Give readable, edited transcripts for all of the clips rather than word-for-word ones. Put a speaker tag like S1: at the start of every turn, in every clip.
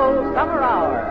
S1: Philco Summer Hour.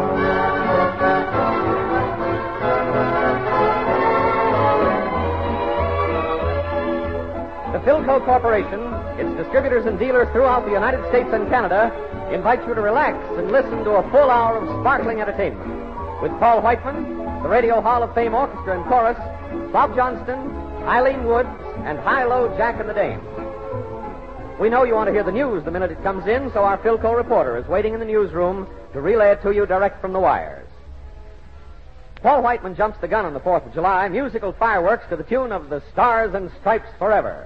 S1: The Philco Corporation, its distributors and dealers throughout the United States and Canada, invite you to relax and listen to a full hour of sparkling entertainment. With Paul Whiteman, the Radio Hall of Fame Orchestra and Chorus, Bob Johnston, Eileen Woods, and High-Low Jack and the Dame. We know you want to hear the news the minute it comes in, so our Philco reporter is waiting in the newsroom to relay it to you direct from the wires. Paul Whiteman jumps the gun on the 4th of July, musical fireworks to the tune of the Stars and Stripes Forever.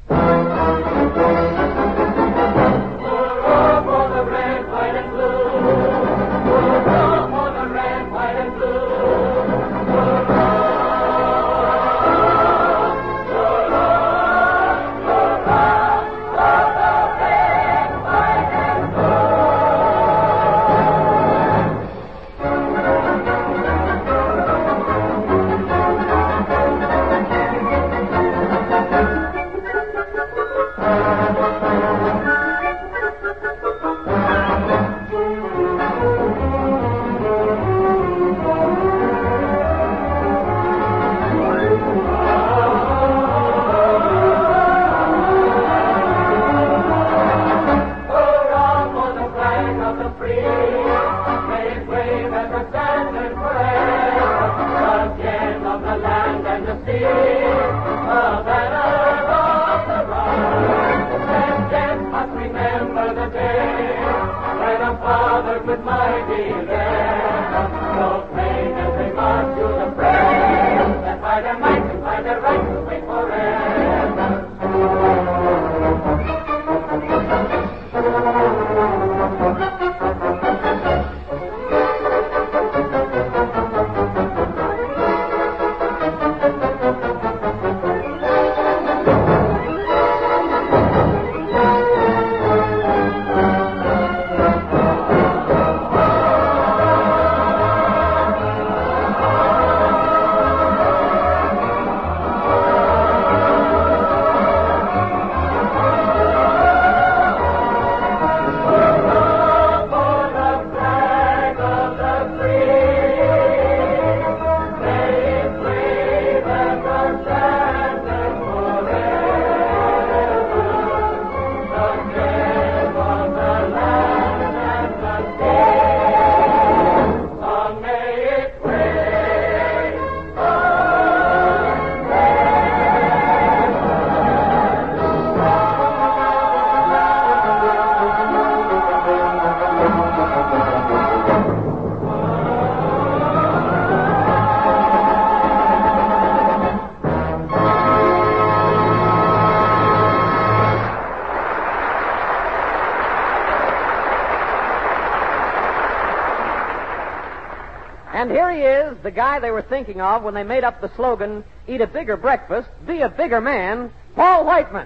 S1: And here he is, the guy they were thinking of when they made up the slogan, eat a bigger breakfast, be a bigger man, Paul Whiteman.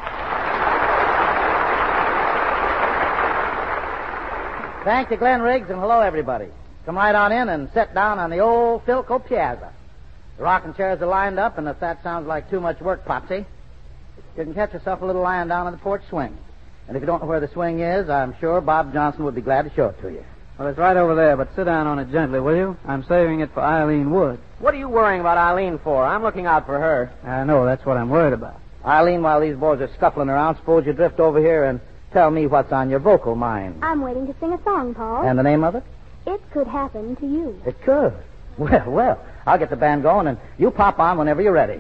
S2: Thank you, Glenn Riggs, and hello, everybody. Come right on in and sit down on the old Philco Piazza. The rocking chairs are lined up, and if that sounds like too much work, Popsy, you can catch yourself a little lying down on the porch swing. And if you don't know where the swing is, I'm sure Bob Johnson would be glad to show it to you.
S3: Well, it's right over there, but sit down on it gently, will you? I'm saving it for Eileen Wood.
S1: What are you worrying about Eileen for? I'm looking out for her.
S3: I know, that's what I'm worried about.
S2: Eileen, while these boys are scuffling around, suppose you drift over here and tell me what's on your vocal mind.
S4: I'm waiting to sing a song, Paul.
S2: And the name of it?
S4: It Could Happen to You.
S2: It could. Well, I'll get the band going, and you pop on whenever you're ready.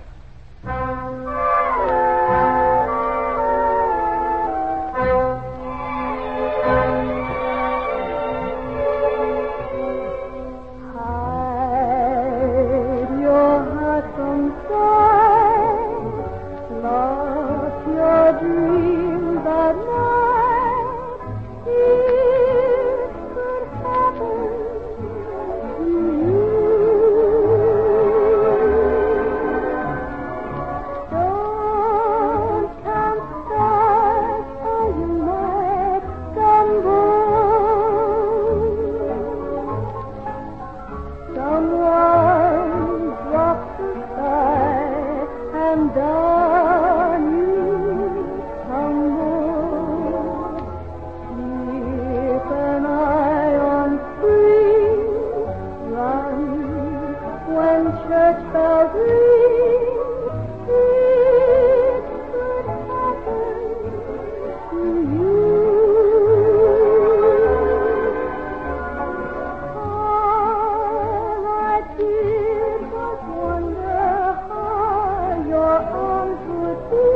S5: when church bells ring, it could happen to you. All I did was wonder how your arms would be.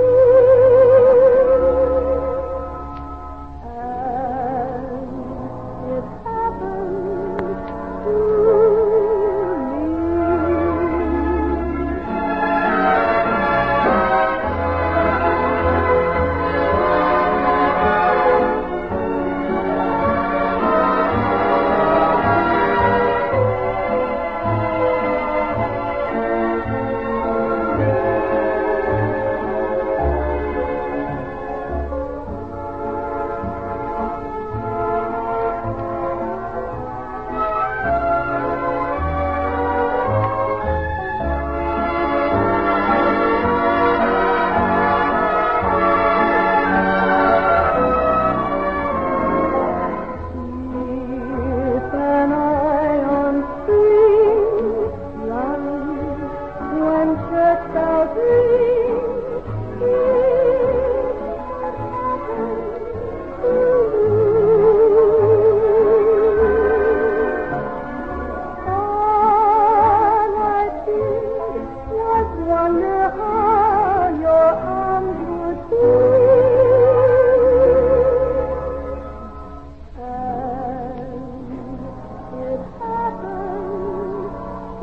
S5: And it happened to me. If an iron string runs when church bells ring, it can happen to you. All I did was wonder how your arms would be. It happened to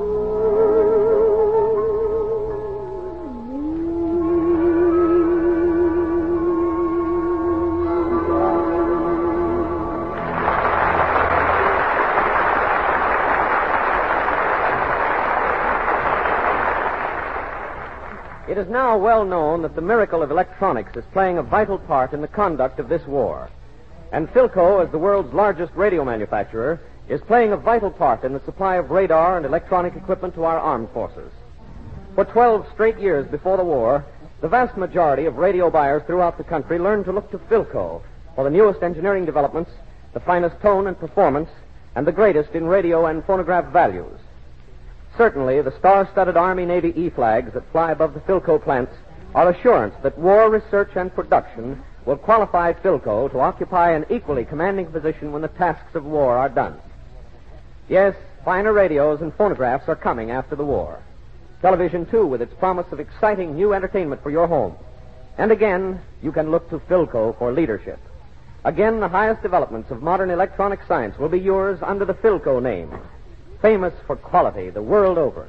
S1: It is now well known that the miracle of electronics is playing a vital part in the conduct of this war. And Philco, as the world's largest radio manufacturer, is playing a vital part in the supply of radar and electronic equipment to our armed forces. For 12 straight years before the war, the vast majority of radio buyers throughout the country learned to look to Philco for the newest engineering developments, the finest tone and performance, and the greatest in radio and phonograph values. Certainly, the star-studded Army-Navy E-flags that fly above the Philco plants are assurance that war research and production will qualify Philco to occupy an equally commanding position when the tasks of war are done. Yes, finer radios and phonographs are coming after the war. Television, too, with its promise of exciting new entertainment for your home. And again, you can look to Philco for leadership. Again, the highest developments of modern electronic science will be yours under the Philco name, famous for quality the world over.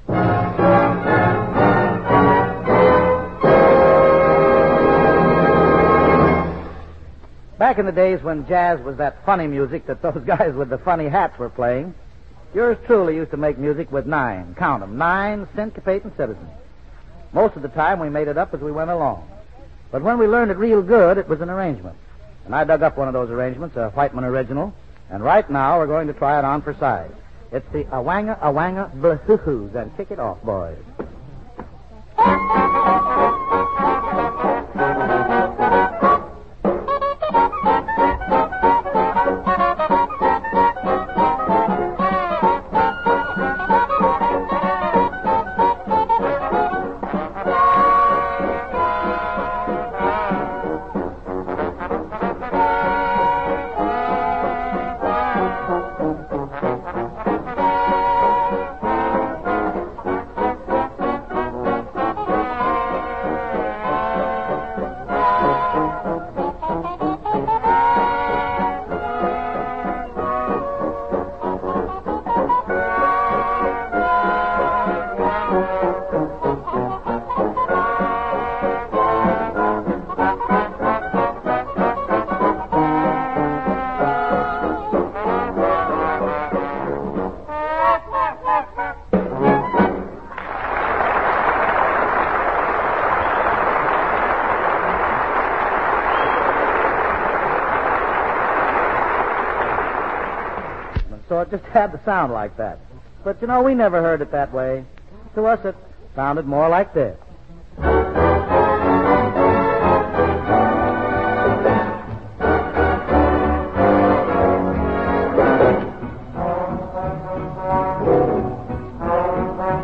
S2: Back in the days when jazz was that funny music that those guys with the funny hats were playing, yours truly used to make music with 9, count 'em, 9 syncopating citizens. Most of the time we made it up as we went along. But when we learned it real good, it was an arrangement. And I dug up one of those arrangements, a Whiteman original, and right now we're going to try it on for size. It's the Awanga Awanga Blahoo-hoos, and kick it off, boys. So it just had to sound like that. But, you know, we never heard it that way. To us, it sounded more like this.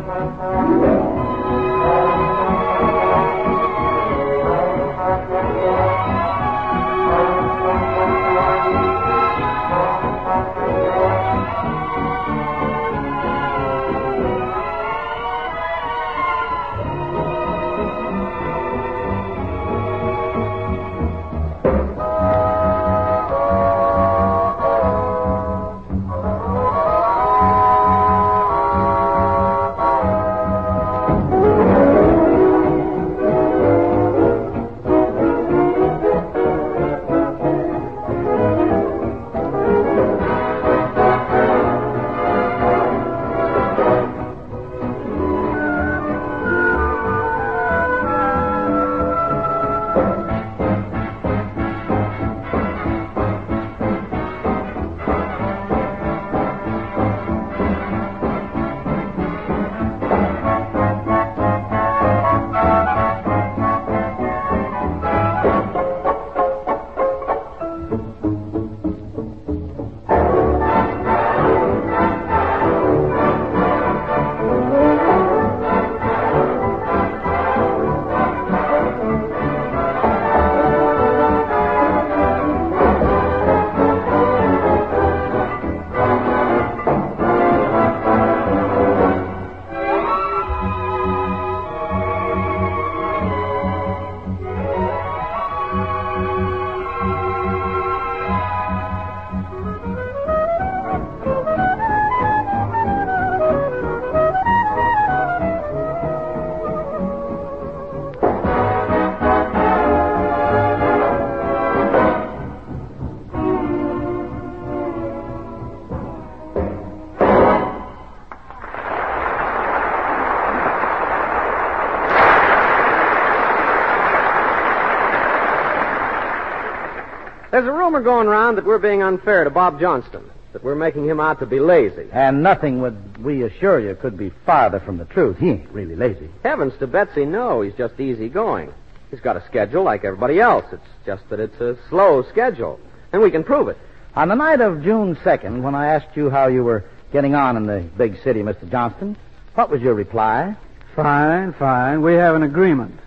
S1: There's a rumor going around that we're being unfair to Bob Johnston, that we're making him out to be lazy.
S2: And nothing, would we assure you, could be farther from the truth. He ain't really lazy.
S1: Heavens to Betsy, no. He's just easygoing. He's got a schedule like everybody else. It's just that it's a slow schedule. And we can prove it.
S2: On the night of June 2nd, when I asked you how you were getting on in the big city, Mr. Johnston, what was your reply?
S3: Fine, fine. We have an agreement.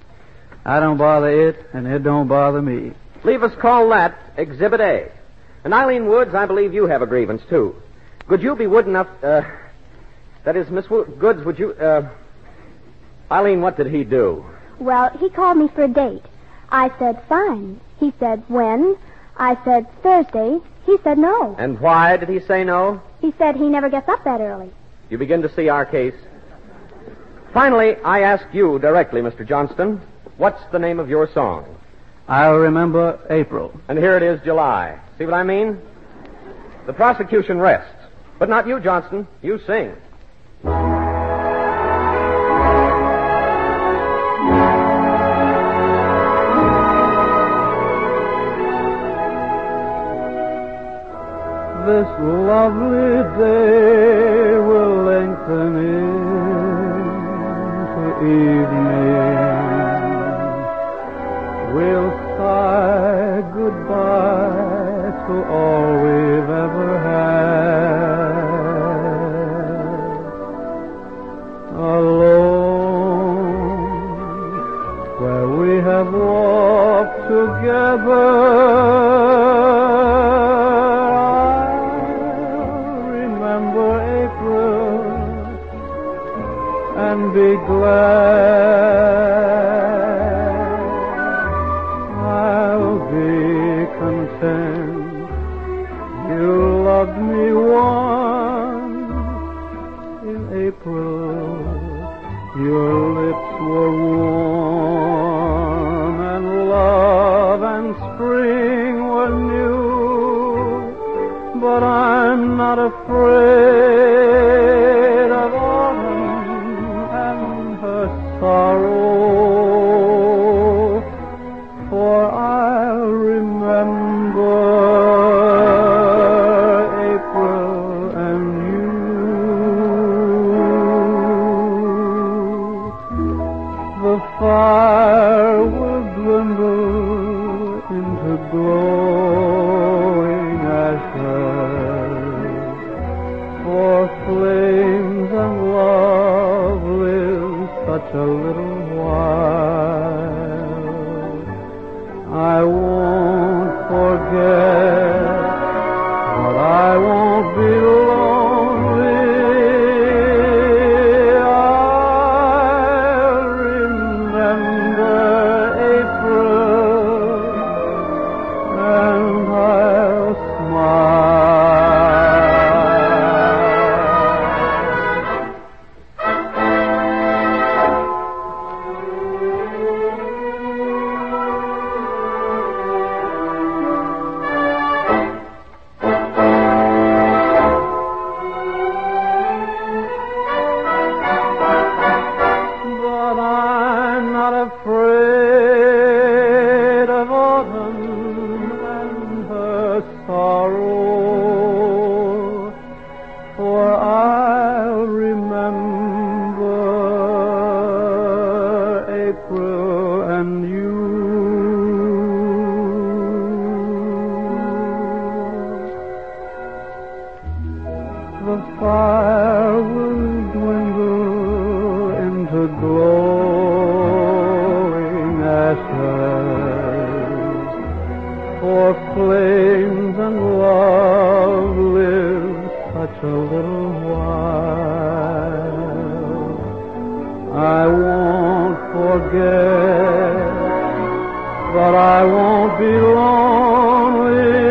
S3: I don't bother it, and it don't bother me.
S1: Leave us call that Exhibit A. And Eileen Woods, I believe you have a grievance, too. Could you be good enough, that is, Miss Goods, would you, Eileen, what did he do?
S4: Well, he called me for a date. I said, fine. He said, when? I said, Thursday. He said no.
S1: And why did he say no?
S4: He said he never gets up that early.
S1: You begin to see our case. Finally, I ask you directly, Mr. Johnston, what's the name of your song?
S3: I'll remember April.
S1: And here it is, July. See what I mean? The prosecution rests. But not you, Johnston. You sing.
S3: This lovely day will lengthen into evening. We'll say goodbye to all we've ever had. Alone, where we have walked together, I'll remember April and be glad. You loved me once in April. Your lips were warm, and love and spring were new. But I'm not afraid of autumn and her sorrow, for I'll remember fire will dwindle into glowing ashes, for flames and love such a little while. I won't forget, but I won't be lonely. I'll remember April, and I'll smile. But I'm not afraid of autumn and her sorrow, for I'll remember April and you. The fire will dwindle into glowing ashes, for flames and love live such a little while. I won't forget, but I won't be lonely.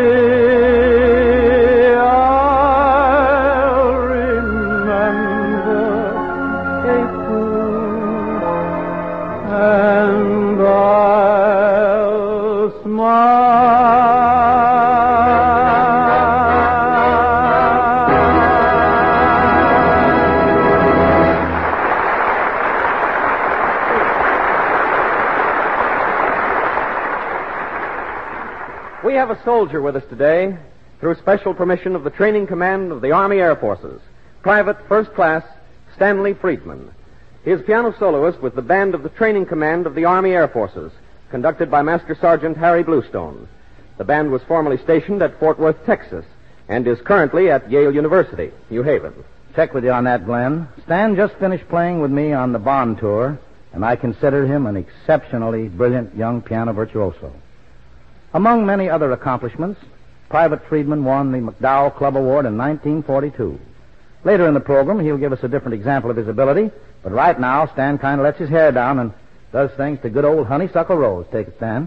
S3: I'll remember April, and I'll smile.
S1: We have a soldier with us today through special permission of the Training Command of the Army Air Forces, Private First Class Stanley Friedman. He is piano soloist with the band of the Training Command of the Army Air Forces, conducted by Master Sergeant Harry Bluestone. The band was formerly stationed at Fort Worth, Texas, and is currently at Yale University, New Haven.
S2: Check with you on that, Glenn. Stan just finished playing with me on the Bond tour, and I consider him an exceptionally brilliant young piano virtuoso. Among many other accomplishments, Private Friedman won the McDowell Club Award in 1942. Later in the program, he'll give us a different example of his ability, but right now, Stan kind of lets his hair down and does things to good old Honeysuckle Rose. Take it, Stan.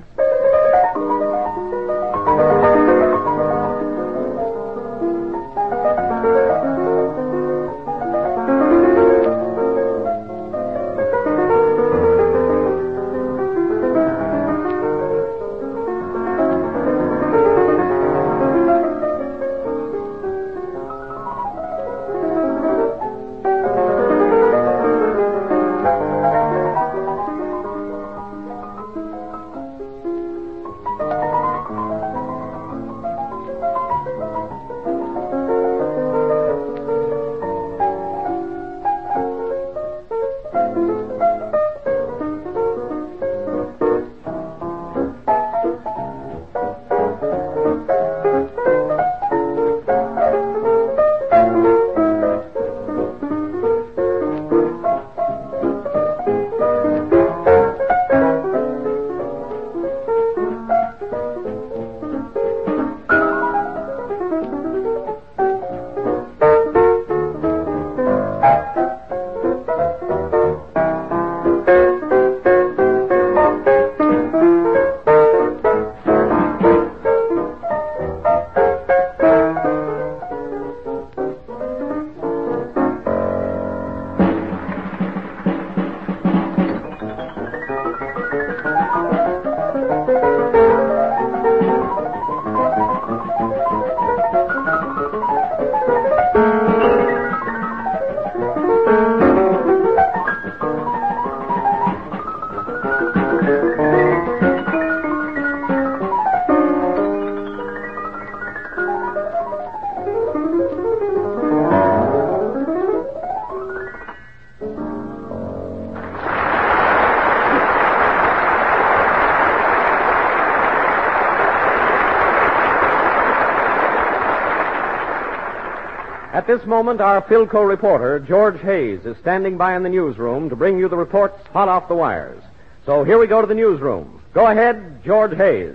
S1: At this moment, our Philco reporter, George Hayes, is standing by in the newsroom to bring you the reports hot off the wires. So here we go to the newsroom. Go ahead, George Hayes.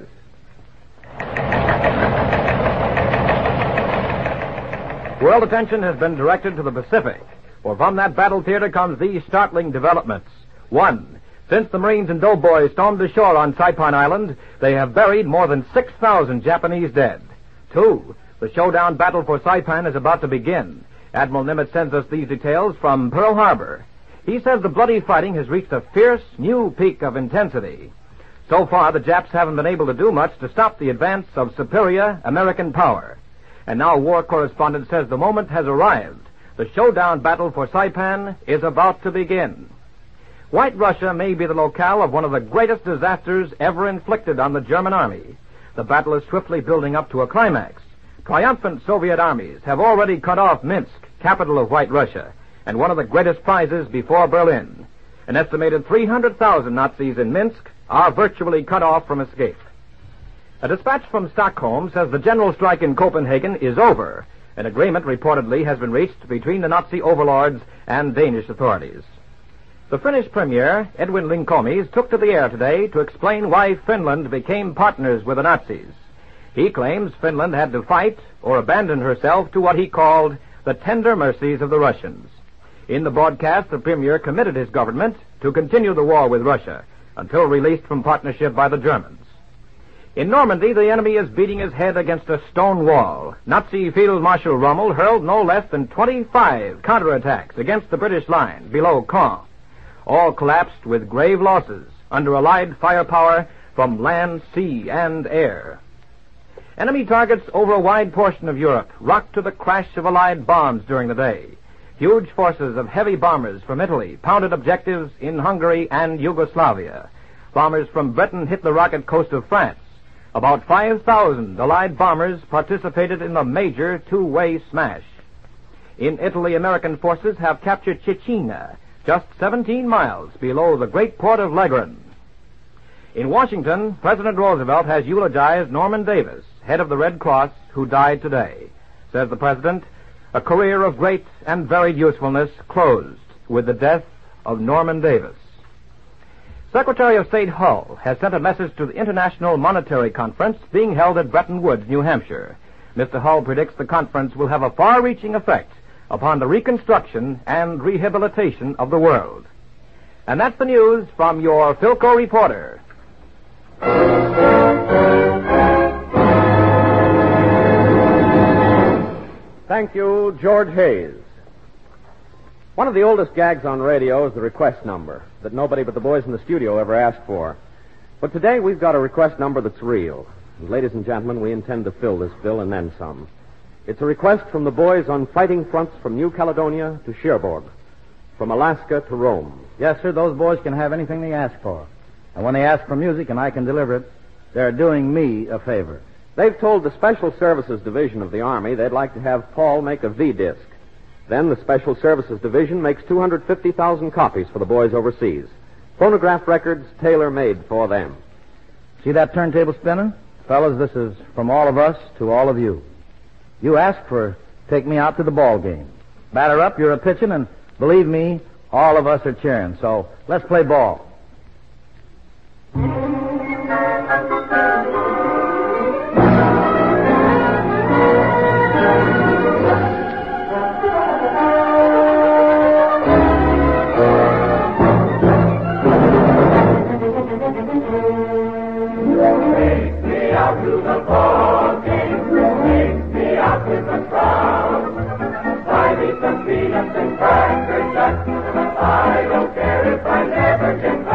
S6: World attention has been directed to the Pacific, for from that battle theater comes these startling developments. 1. Since the Marines and doughboys stormed ashore on Saipan Island, they have buried more than 6,000 Japanese dead. 2. The showdown battle for Saipan is about to begin. Admiral Nimitz sends us these details from Pearl Harbor. He says the bloody fighting has reached a fierce new peak of intensity. So far, the Japs haven't been able to do much to stop the advance of superior American power. And now war correspondent says the moment has arrived. The showdown battle for Saipan is about to begin. White Russia may be the locale of one of the greatest disasters ever inflicted on the German army. The battle is swiftly building up to a climax. Triumphant Soviet armies have already cut off Minsk, capital of White Russia, and one of the greatest prizes before Berlin. An estimated 300,000 Nazis in Minsk are virtually cut off from escape. A dispatch from Stockholm says the general strike in Copenhagen is over. An agreement reportedly has been reached between the Nazi overlords and Danish authorities. The Finnish Premier, Edwin Linkomies, took to the air today to explain why Finland became partners with the Nazis. He claims Finland had to fight or abandon herself to what he called the tender mercies of the Russians. In the broadcast, the Premier committed his government to continue the war with Russia until released from partnership by the Germans. In Normandy, the enemy is beating his head against a stone wall. Nazi Field Marshal Rommel hurled no less than 25 counterattacks against the British line below Caen. All collapsed with grave losses under Allied firepower from land, sea, and air. Enemy targets over a wide portion of Europe rocked to the crash of Allied bombs during the day. Huge forces of heavy bombers from Italy pounded objectives in Hungary and Yugoslavia. Bombers from Britain hit the rocket coast of France. About 5,000 Allied bombers participated in the major two-way smash. In Italy, American forces have captured Cecina, just 17 miles below the great port of Leghorn. In Washington, President Roosevelt has eulogized Norman Davis, head of the Red Cross, who died today. Says the president, a career of great and varied usefulness closed with the death of Norman Davis. Secretary of State Hull has sent a message to the International Monetary Conference being held at Bretton Woods, New Hampshire. Mr. Hull predicts the conference will have a far-reaching effect upon the reconstruction and rehabilitation of the world. And that's the news from your Philco reporter.
S1: Thank you, George Hayes. One of the oldest gags on radio is the request number that nobody but the boys in the studio ever asked for. But today we've got a request number that's real. And ladies and gentlemen, we intend to fill this bill and then some. It's a request from the boys on fighting fronts from New Caledonia to Cherbourg, from Alaska to Rome.
S2: Yes, sir, those boys can have anything they ask for. And when they ask for music and I can deliver it, they're doing me a favor.
S1: They've told the Special Services Division of the Army they'd like to have Paul make a V-disc. Then the Special Services Division makes 250,000 copies for the boys overseas. Phonograph records tailor-made for them.
S2: See that turntable spinning? Fellas, this is from all of us to all of you. You asked for take me out to the ball game. Batter up, you're a pitching, and believe me, all of us are cheering. So let's play ball.
S5: I don't care if I never get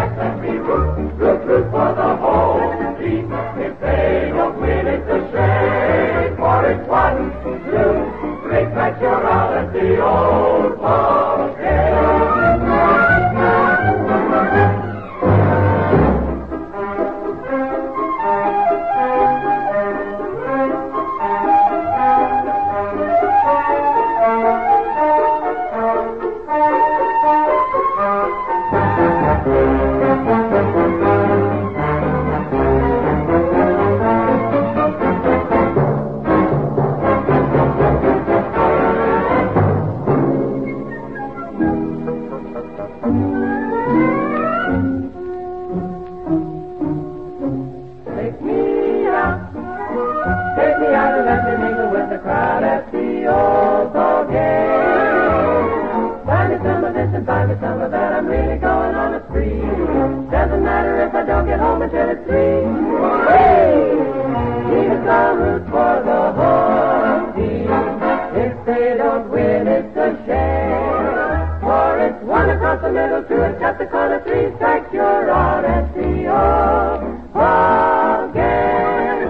S5: Take me out and let me mingle with the crowd at the old ball game. Buy me some of this and buy me some of that, I'm really going on a spree. Doesn't matter if I don't get home until it's 3. Hey! Even I'll root for the home team. If they don't win, it's a shame. For it's 1 across the middle, 2 and cut the corner, 3 strikes, you're out at the old ball game.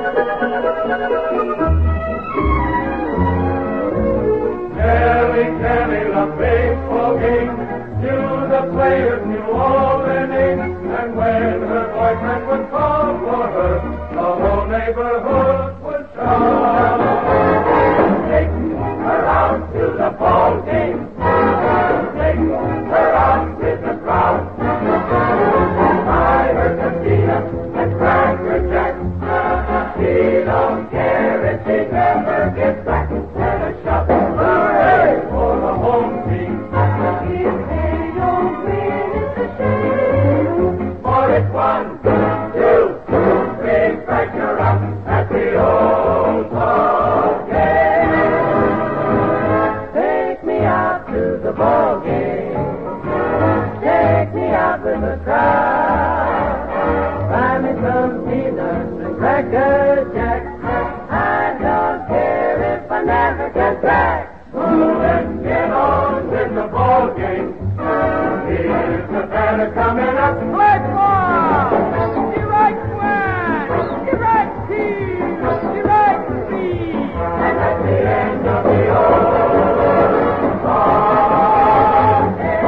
S5: Kelly, the baseball game. To the players knew all their names, and when her boyfriend would call for her, the whole neighborhood would shout. Take her out to the ball game. Take her out with the crowd. Buy her Casino and Cracker Jack. She don't care if she never gets back. And a shout, hooray for the home team. If they don't win, it's a shame. For it's 1, 2, 3 strikes, you're out at the old ball game. Take me out to the ball game. Take me out with the crowd. Buy me some peanuts and Cracker Jack. I don't care if I never get back. Let's get on with the ball game. Here's the batter coming up. Play ball! Strike 1! Strike 2! Strike 3! And that's the end of the old ball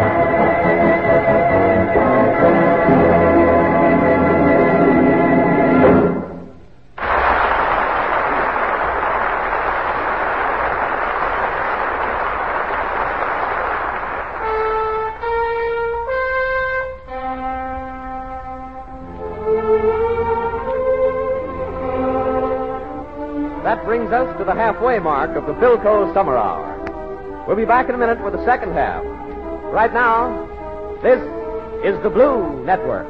S1: That brings us to the halfway mark of the Philco Summer Hour. We'll be back in a minute with the second half. Right now, this is the Blue Network.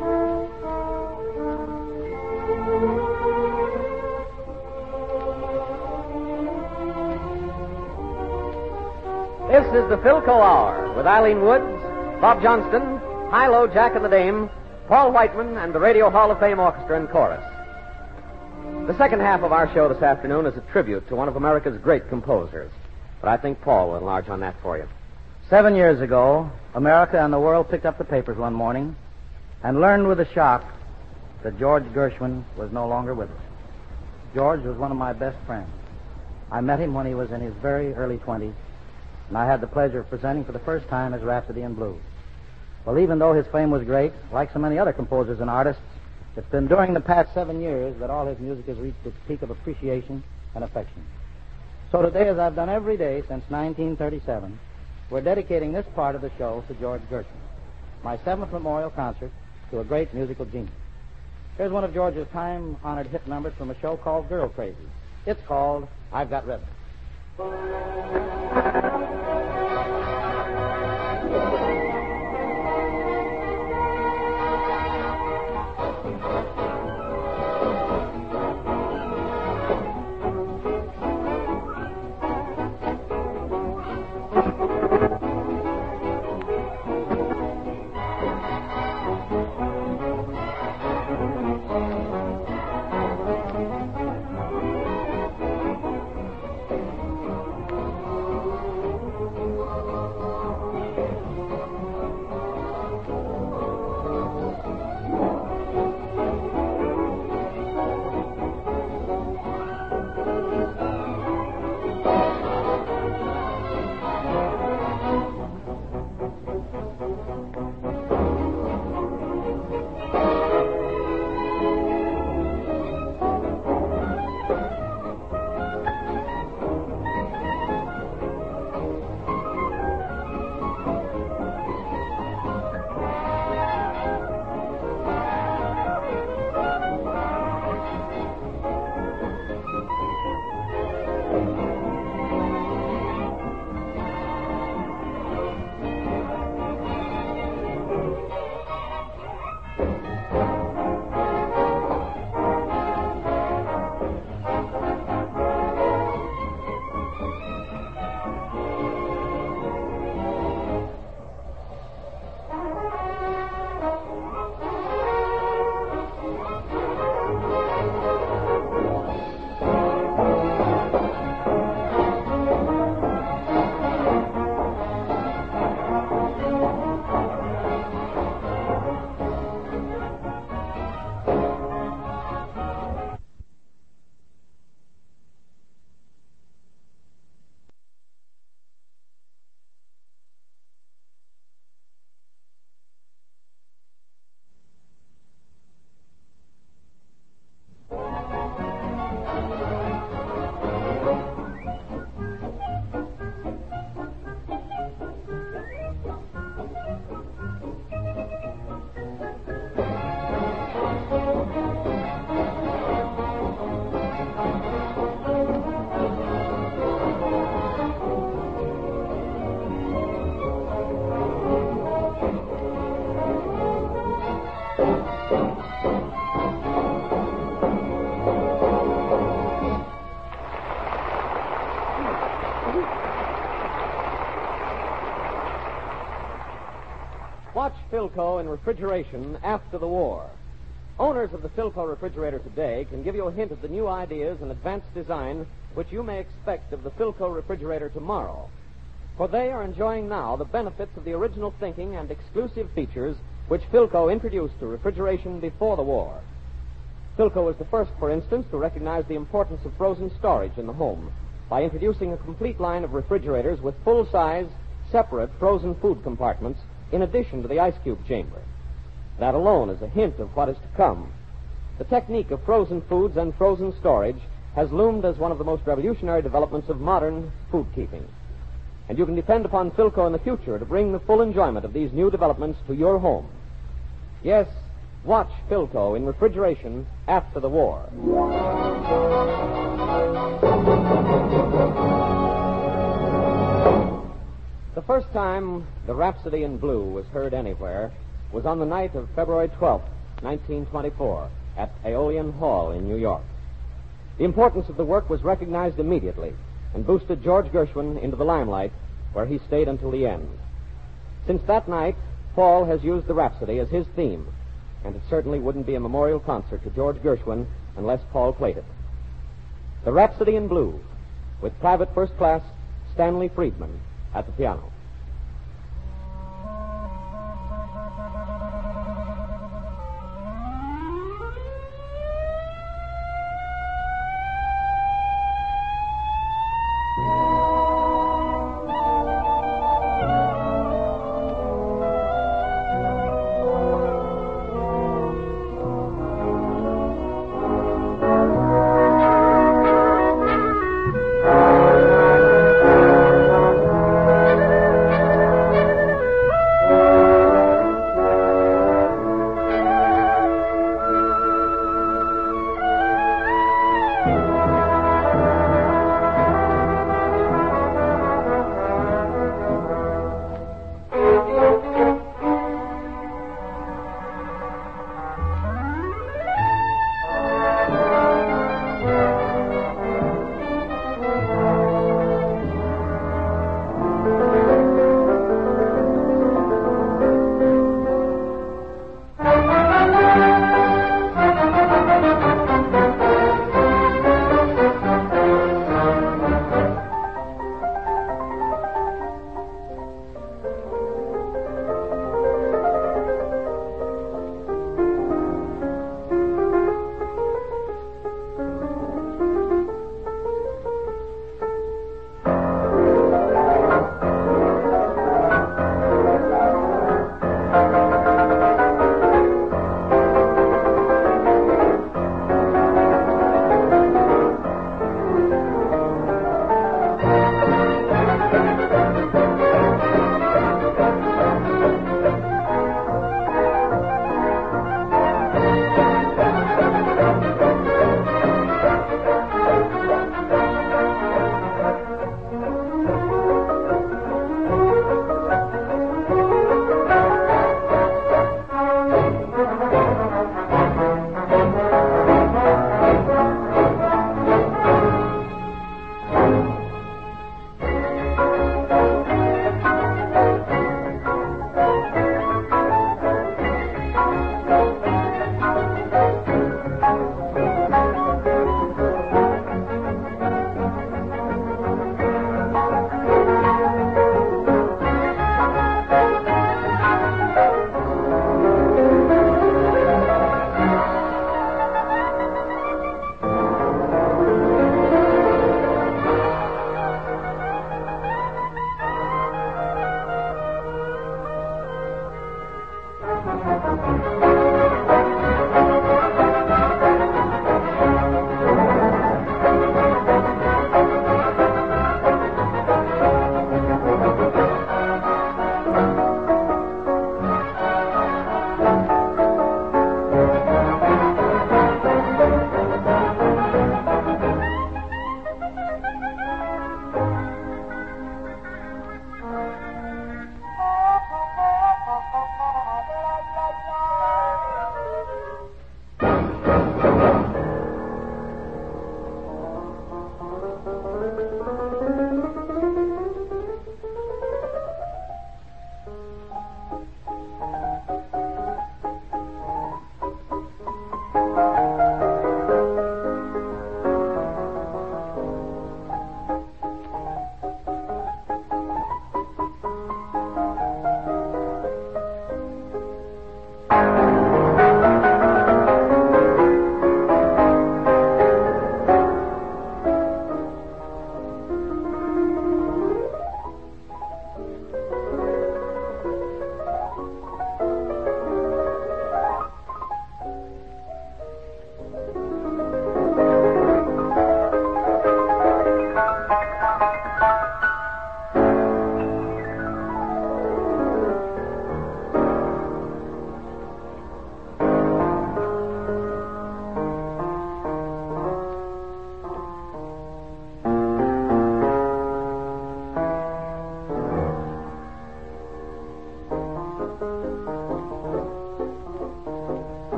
S1: This is the Philco Hour with Eileen Woods, Bob Johnston, Hilo, Jack and the Dame, Paul Whiteman, and the Radio Hall of Fame Orchestra and Chorus. The second half of our show this afternoon is a tribute to one of America's great composers. But I think Paul will enlarge on that for you.
S2: 7 years ago, America and the world picked up the papers one morning and learned with a shock that George Gershwin was no longer with us. George was one of my best friends. I met him when he was in his very early 20s, and I had the pleasure of presenting for the first time his Rhapsody in Blue. Well, even though his fame was great, like so many other composers and artists, it's been during the past 7 years that all his music has reached its peak of appreciation and affection. So today, as I've done every day since 1937, we're dedicating this part of the show to George Gershwin, my 7th memorial concert to a great musical genius. Here's one of George's time-honored hit numbers from a show called Girl Crazy. It's called I've Got Rhythm.
S1: Watch Philco in refrigeration after the war. Owners of the Philco refrigerator today can give you a hint of the new ideas and advanced design which you may expect of the Philco refrigerator tomorrow. For they are enjoying now the benefits of the original thinking and exclusive features which Philco introduced to refrigeration before the war. Philco was the first, for instance, to recognize the importance of frozen storage in the home by introducing a complete line of refrigerators with full-size, separate frozen food compartments in addition to the ice cube chamber. That alone is a hint of what is to come. The technique of frozen foods and frozen storage has loomed as one of the most revolutionary developments of modern food keeping. And you can depend upon Philco in the future to bring the full enjoyment of these new developments to your home. Yes, watch Philco in refrigeration after the war. The first time the Rhapsody in Blue was heard anywhere was on the night of February 12th, 1924, at Aeolian Hall in New York. The importance of the work was recognized immediately and boosted George Gershwin into the limelight, where he stayed until the end. Since that night, Paul has used the Rhapsody as his theme, and it certainly wouldn't be a memorial concert to George Gershwin unless Paul played it. The Rhapsody in Blue, with Private First Class Stanley Friedman at the piano.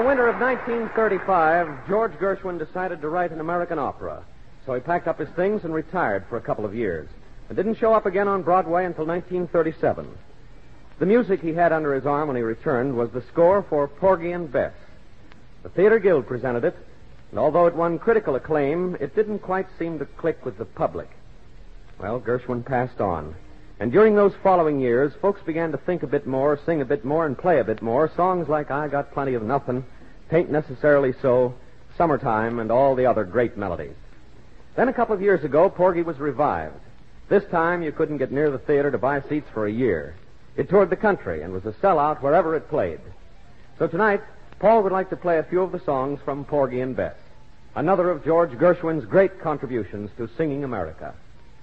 S1: the winter of 1935, George Gershwin decided to write an American opera. So he packed up his things and retired for a couple of years, and didn't show up again on Broadway until 1937. The music he had under his arm when he returned was the score for Porgy and Bess. The Theater Guild presented it, and although it won critical acclaim, it didn't quite seem to click with the public. Well, Gershwin passed on. And during those following years, folks began to think a bit more, sing a bit more, and play a bit more. Songs like I Got Plenty of Nothing, Tain't Necessarily So, Summertime, and all the other great melodies. Then a couple of years ago, Porgy was revived. This time, you couldn't get near the theater to buy seats for a year. It toured the country and was a sellout wherever it played. So tonight, Paul would like to play a few of the songs from Porgy and Bess, another of George Gershwin's great contributions to singing America.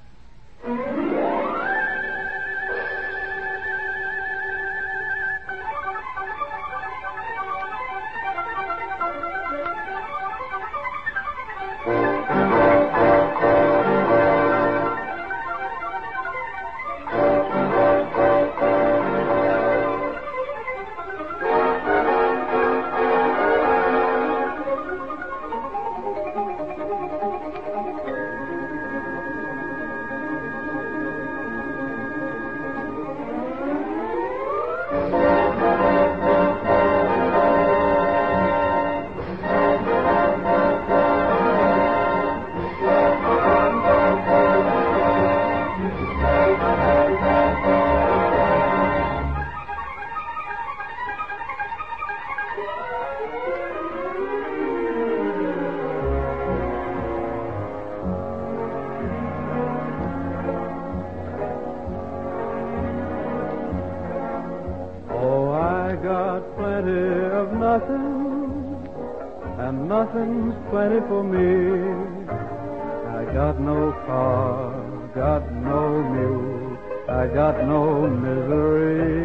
S3: And nothing's plenty for me. I got no car, got no mule, I got no misery.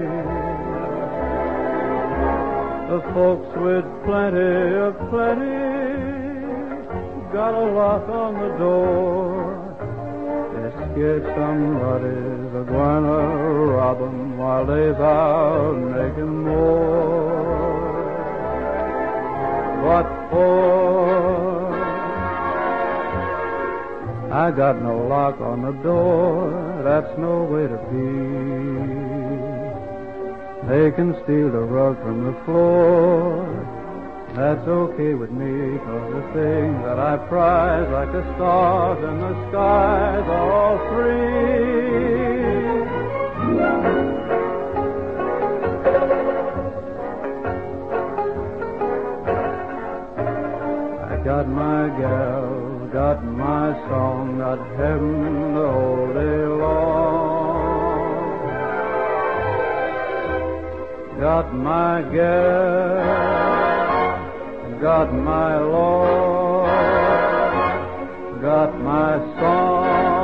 S3: The folks with plenty of plenty got a lock on the door. They're scared somebody's a-gonna rob 'em while they's out making more. What for? I got no lock on the door, that's no way to be. They can steal the rug from the floor, that's okay with me, 'cause the things that I prize, like the stars in the skies, are all free. Got my gal, got my song, got heaven the whole day long. Got my gal, got my Lord, got my song.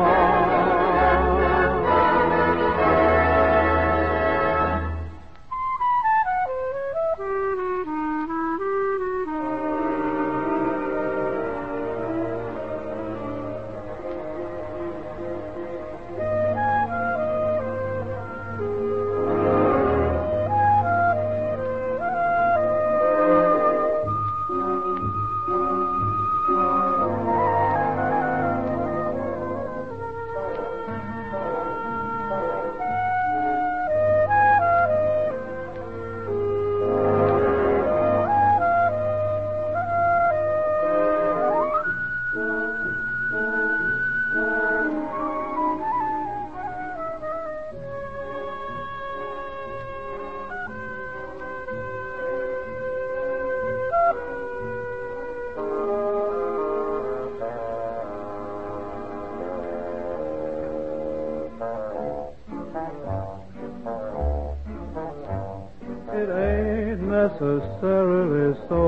S3: Necessarily so.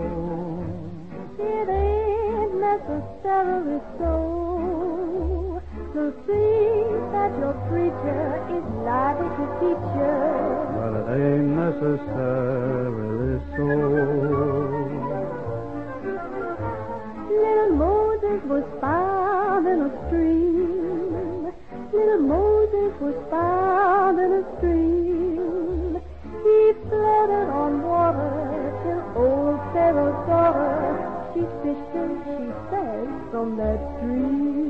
S4: It ain't necessarily so. To think that your creature is liable to teach you.
S3: But it ain't necessarily so.
S4: Little Moses was found in a stream. Little Moses was found in a stream. He floated on water till wishes she says from that tree.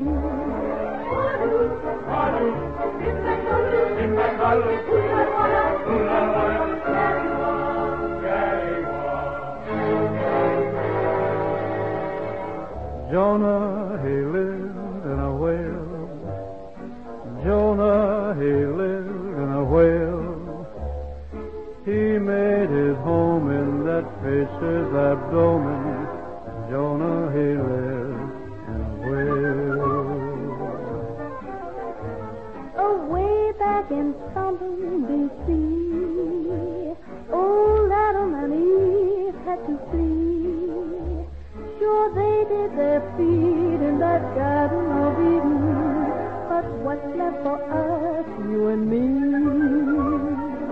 S3: Jonah, he lived in a whale. Jonah, he lived in a whale. He made his home in that fish's abdomen. Jonah, he lived in a whale.
S4: Away back in Fountain, D.C., old Adam and Eve had to flee. Sure, they did their feet in that Garden of Eden, but what's left for us, you and me?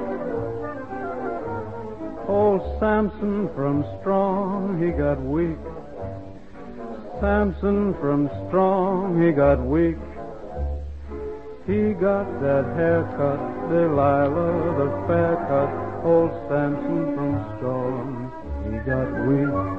S3: Old Samson from strong, he got weak. Samson from strong, he got weak. He got that haircut, Delilah, the fair cut. Old Samson from strong, he got weak.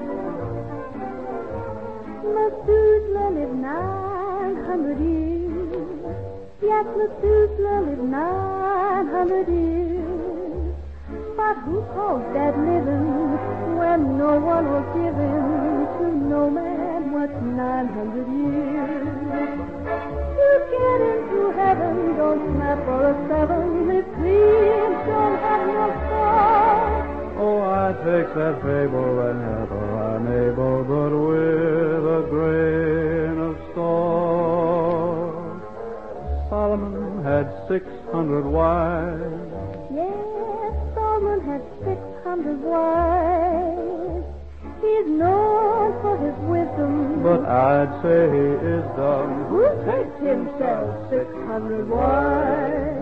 S4: Methuselah lived 900 years. Yes, Methuselah lived 900 years. But who calls that living when no one was given to no man what's 900 years? To get into heaven, don't snap for a seven. If dreams don't have no soul.
S3: Oh, I take that fable whenever I'm able, but with a grain of salt. Solomon had 600 wives.
S4: Yes, Solomon had 600 wives. He's known for his wisdom.
S3: But I'd say he is dumb.
S4: Who takes himself 600 wives?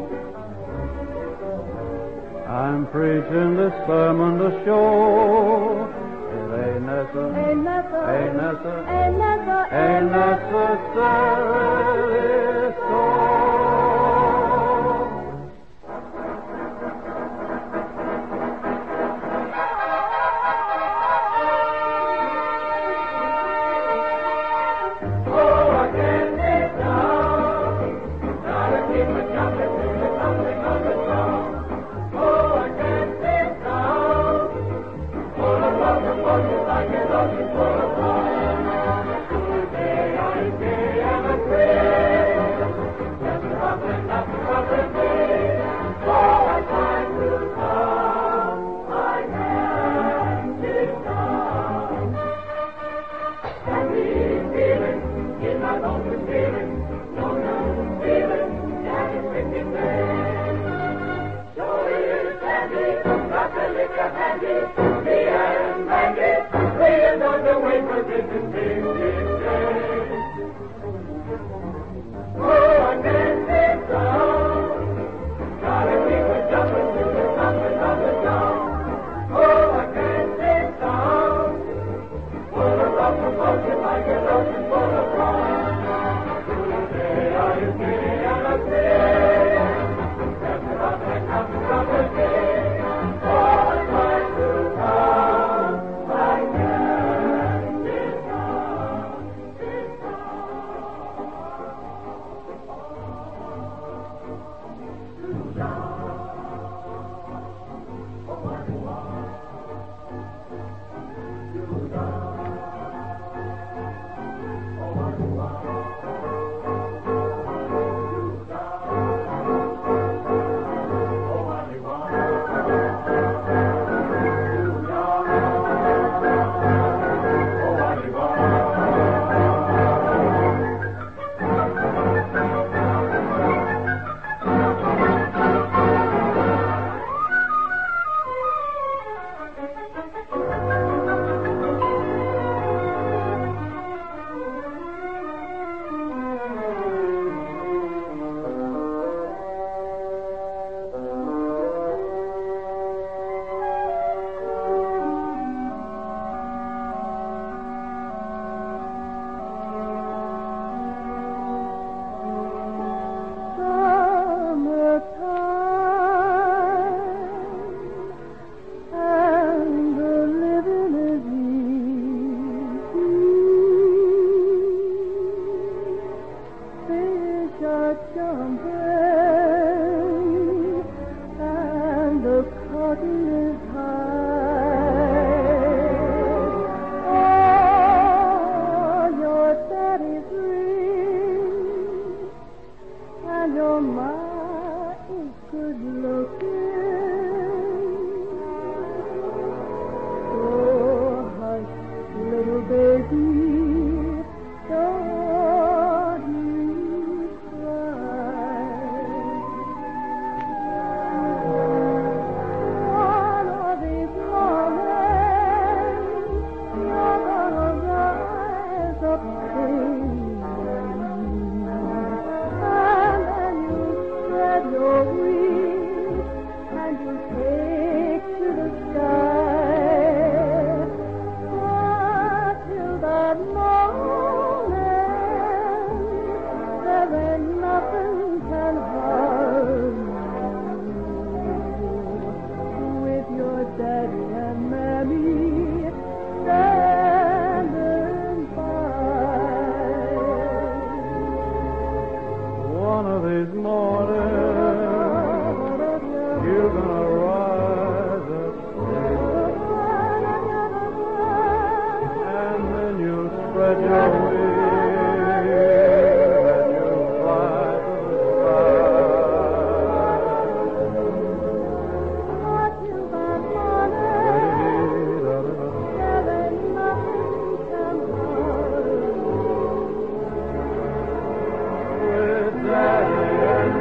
S3: I'm preaching this sermon to show it ain't necessarily so.
S5: Today I say I'm a
S4: such umbrella, and the curtain is high. Oh, your daddy's rich, and your ma is good looking. So hush, little baby, don't you cry. One of these mornings, you're gonna rise up singing, and then you spread your wings and you take to the sky. But till that moment, there ain't nothing can harm you. With your daddy and mammy standing by.
S3: One of these mornings, you're gonna rise up and then you'll spread your wings and you'll fly to the
S4: But till that morning, there ain't nothing can harm
S3: with daddy and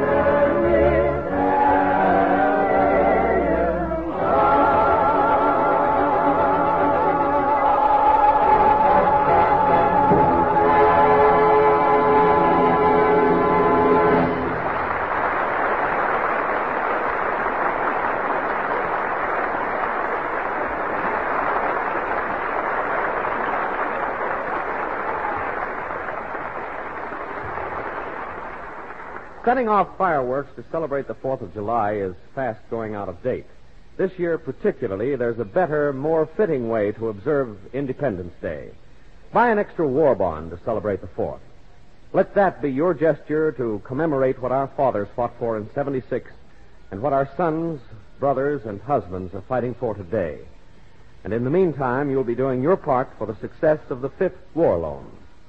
S1: Setting off fireworks to celebrate the 4th of July is fast going out of date. This year particularly, there's a better, more fitting way to observe Independence Day. Buy an extra war bond to celebrate the 4th. Let that be your gesture to commemorate what our fathers fought for in '76 and what our sons, brothers, and husbands are fighting for today. And in the meantime, you'll be doing your part for the success of the 5th War Loan.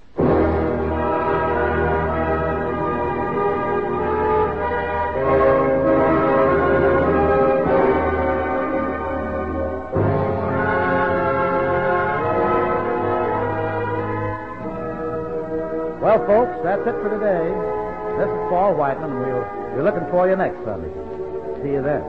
S2: Well, folks, that's it for today. This is Paul Whiteman, and we'll be looking for you next Sunday. See you then.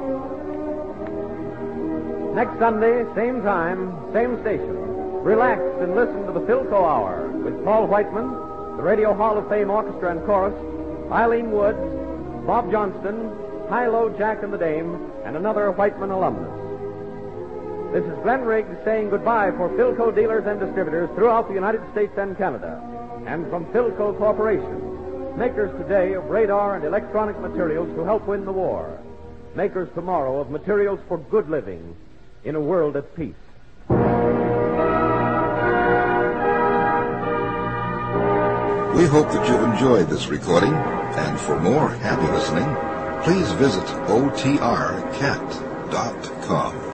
S1: Next Sunday, same time, same station. Relax and listen to the Philco Hour with Paul Whiteman, the Radio Hall of Fame Orchestra and Chorus, Eileen Woods, Bob Johnston, High-Low Jack and the Dame, and another Whiteman alumnus. This is Glenn Riggs saying goodbye for Philco dealers and distributors throughout the United States and Canada. And from Philco Corporation, makers today of radar and electronic materials to help win the war. Makers tomorrow of materials for good living in a world at peace.
S7: We hope that you've enjoyed this recording, and for more happy listening, please visit otrcat.com.